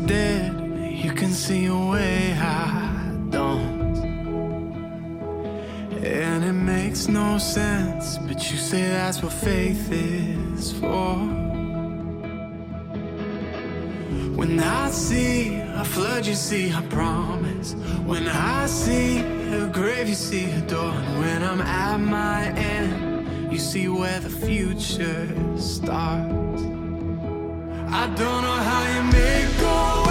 dead. You can see a way I don't. And it makes no sense, but you say that's what faith is for. When I see a flood, you see a promise. When I see a grave, you see a door. And when I'm at my end, you see where the future starts. I don't know how you make gold